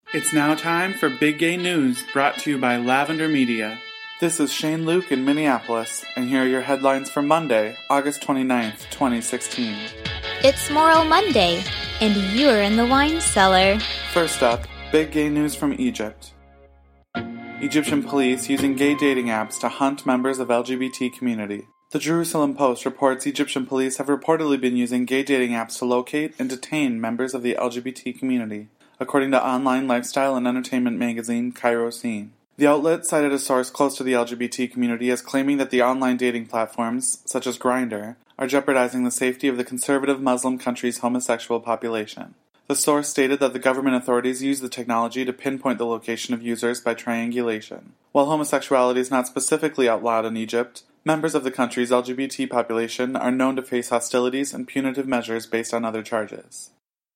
It's now time for Big Gay News, brought to you by Lavender Media. This is Shane Luke in Minneapolis, and here are your headlines for Monday, August 29th, 2016. It's Moral Monday, and you're in the wine cellar. First up, Big Gay News from Egypt. Egyptian police using gay dating apps to hunt members of LGBT community. The Jerusalem Post reports Egyptian police have reportedly been using gay dating apps to locate and detain members of the LGBT community, according to online lifestyle and entertainment magazine Cairo Scene. The outlet cited a source close to the LGBT community as claiming that the online dating platforms, such as Grindr, are jeopardizing the safety of the conservative Muslim country's homosexual population. The source stated that the government authorities use the technology to pinpoint the location of users by triangulation. While homosexuality is not specifically outlawed in Egypt, members of the country's LGBT population are known to face hostilities and punitive measures based on other charges.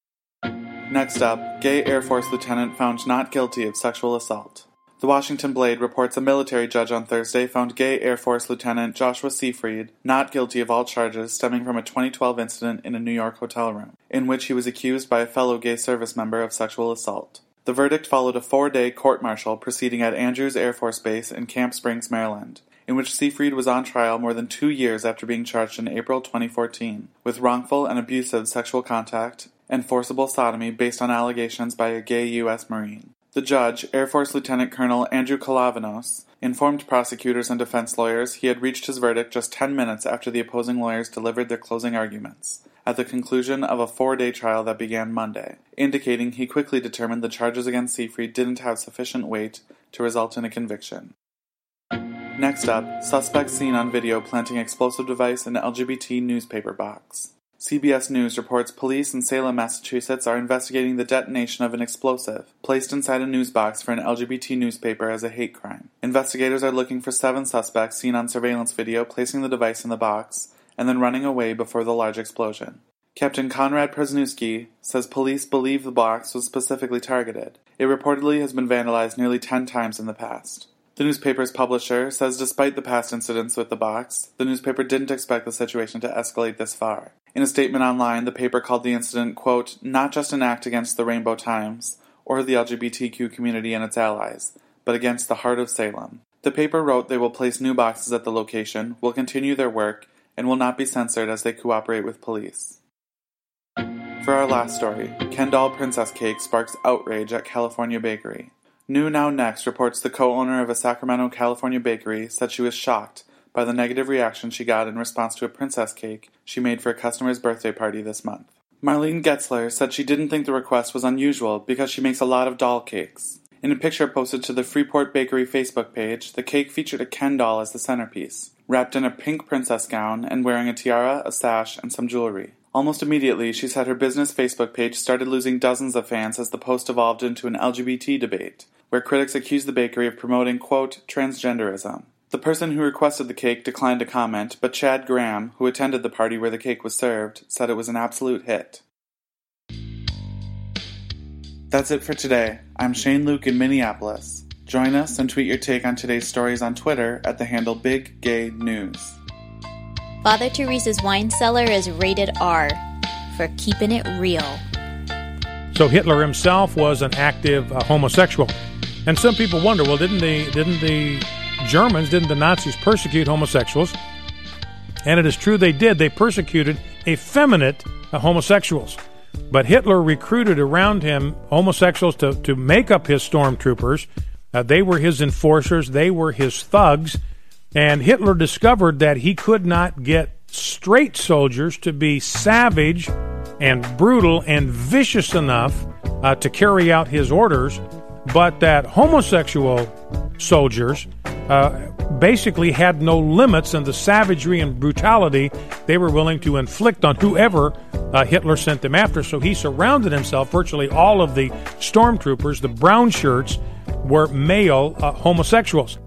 Next up, gay Air Force lieutenant found not guilty of sexual assault. The Washington Blade reports a military judge on Thursday found gay Air Force Lieutenant Joshua Seyfried not guilty of all charges stemming from a 2012 incident in a New York hotel room, in which he was accused by a fellow gay service member of sexual assault. The verdict followed a 4-day court-martial proceeding at Andrews Air Force Base in Camp Springs, Maryland, in which Seyfried was on trial more than 2 years after being charged in April 2014 with wrongful and abusive sexual contact and forcible sodomy based on allegations by a gay U.S. Marine. The judge, Air Force Lieutenant Colonel Andrew Kalavanos, informed prosecutors and defense lawyers he had reached his verdict just 10 minutes after the opposing lawyers delivered their closing arguments, at the conclusion of a 4-day trial that began Monday, indicating he quickly determined the charges against Seyfried didn't have sufficient weight to result in a conviction. Next up, suspects seen on video planting explosive device in LGBT newspaper box. CBS News reports police in Salem, Massachusetts are investigating the detonation of an explosive placed inside a news box for an LGBT newspaper as a hate crime. Investigators are looking for 7 suspects seen on surveillance video placing the device in the box and then running away before the large explosion. Captain Konrad Presnewski says police believe the box was specifically targeted. It reportedly has been vandalized nearly 10 times in the past. The newspaper's publisher says despite the past incidents with the box, the newspaper didn't expect the situation to escalate this far. In a statement online, the paper called the incident, quote, not just an act against the Rainbow Times or the LGBTQ community and its allies, but against the heart of Salem. The paper wrote they will place new boxes at the location, will continue their work, and will not be censored as they cooperate with police. For our last story, Ken doll princess cake sparks outrage at California bakery. New Now Next reports the co-owner of a Sacramento, California bakery said she was shocked by the negative reaction she got in response to a princess cake she made for a customer's birthday party this month. Marlene Getzler said she didn't think the request was unusual because she makes a lot of doll cakes. In a picture posted to the Freeport Bakery Facebook page, the cake featured a Ken doll as the centerpiece, wrapped in a pink princess gown and wearing a tiara, a sash, and some jewelry. Almost immediately, she said her business Facebook page started losing dozens of fans as the post evolved into an LGBT debate, where critics accused the bakery of promoting, quote, transgenderism. The person who requested the cake declined to comment, but Chad Graham, who attended the party where the cake was served, said it was an absolute hit. That's it for today. I'm Shane Luke in Minneapolis. Join us and tweet your take on today's stories on Twitter at the handle Big Gay News. Father Teresa's wine cellar is rated R for keeping it real. So Hitler himself was an active homosexual. And some people wonder, well, didn't the Nazis persecute homosexuals? And it is true they did. They persecuted effeminate homosexuals. But Hitler recruited around him homosexuals to make up his stormtroopers. They were his enforcers. They were his thugs. And Hitler discovered that he could not get straight soldiers to be savage and brutal and vicious enough to carry out his orders, but that homosexual soldiers basically had no limits in the savagery and brutality they were willing to inflict on whoever Hitler sent them after. So he surrounded himself, virtually all of the stormtroopers, the brown shirts, were male homosexuals.